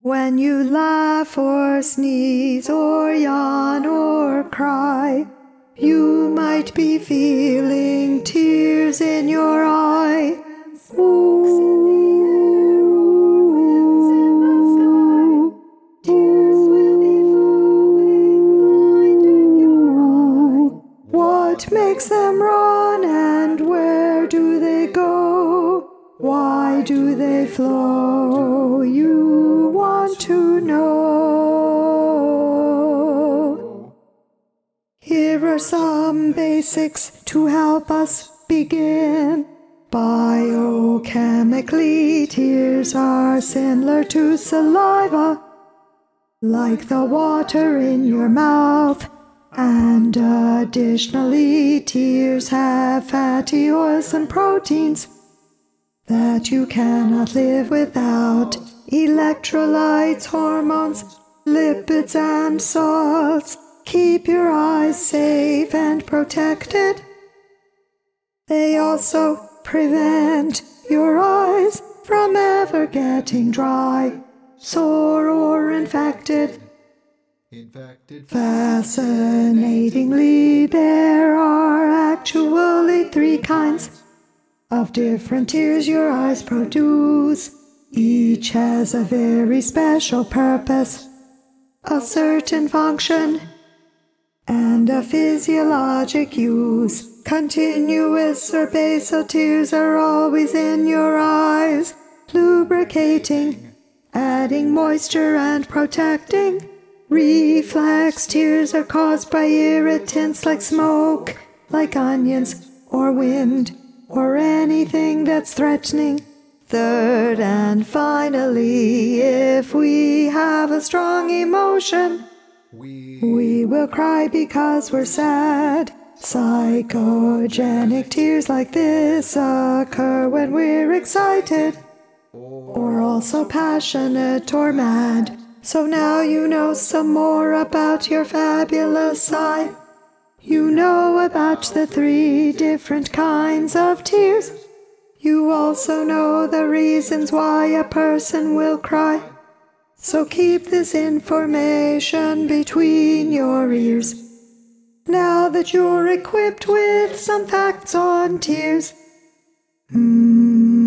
When you laugh or sneeze or yawn or cry, you might be feeling tears in your eye. Ooh, tears will be falling, blinding your eye. What makes them run and where do they go? Why do they flow? You want to know. Here are some basics to help us begin. Biochemically, tears are similar to saliva, like the water in your mouth. And additionally, tears have fatty oils and proteins that you cannot live without. Electrolytes, hormones, lipids, and salts keep your eyes safe and protected. They also prevent your eyes from ever getting dry, sore, or infected. Fascinatingly, there are actually 3 kinds of different tears your eyes produce. Each has a very special purpose, a certain function, and a physiologic use. Continuous or basal tears are always in your eyes, lubricating, adding moisture and protecting. Reflex tears are caused by irritants like smoke, like onions, or wind, or anything that's threatening. Third and finally, if we have a strong emotion, we will cry because we're sad. Psychogenic tears like this occur when we're excited, or also passionate or mad. So now you know some more about your fabulous side. You know about the 3 different kinds of tears. You also know the reasons why a person will cry. So keep this information between your ears. Now that you're equipped with some facts on tears.